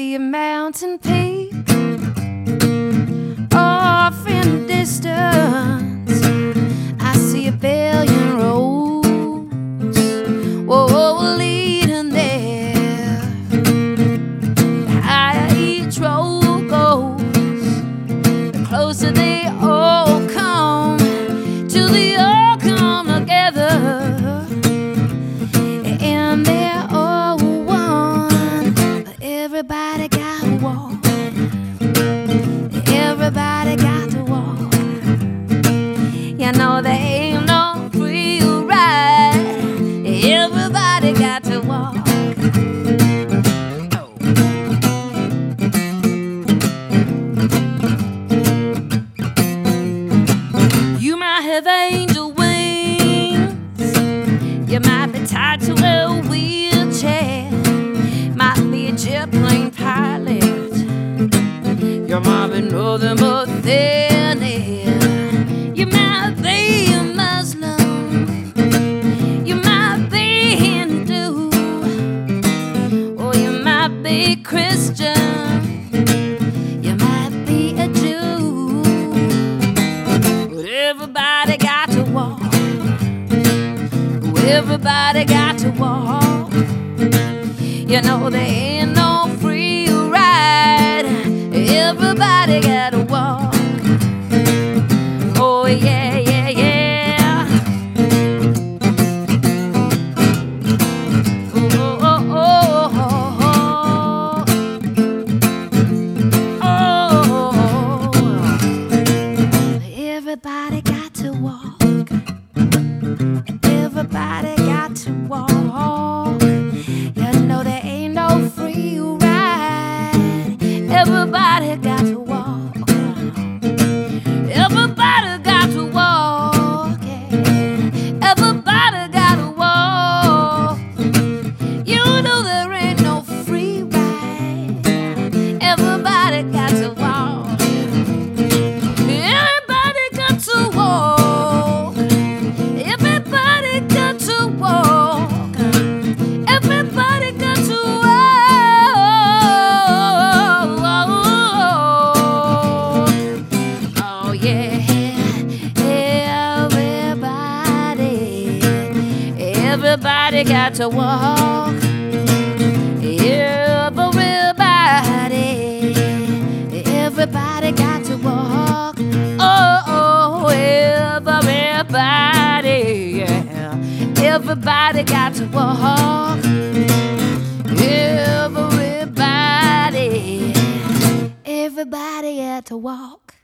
see a mountain peak off in the distance. I see a billion roads, whoa, leading there. The higher each road goes, the closer they all come till they all come together. And they're all one, but everybody got to walk. Everybody got to walk. You know there ain't no free ride. Everybody got to walk. You might have angel wings, you might be tied to a wheelchair, might be a jet plane pilot, you might be nothing but thin air. You might be a Muslim, you might be Hindu, or you might be Christian, you might be a Jew. But everybody got to walk. Everybody got to walk. You know there ain't no free ride. Everybody got to walk. Oh yeah, yeah, yeah. Oh, oh, oh, oh, oh, oh. Everybody got to walk. Everybody got to walk. You know there ain't no free ride. Everybody got to walk. Everybody got to walk. Yeah. Everybody got to walk. You know there ain't no free ride. Everybody got to walk. Everybody got to walk. Everybody got to walk. Everybody got to walk. Oh yeah. Everybody got to walk. Everybody got to walk. Oh, everybody, yeah. Everybody got to walk. Everybody got to walk.